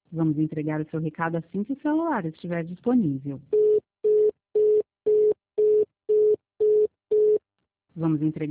Vamos entregar o seu recado assim que o celular estiver disponível. Vamos entregar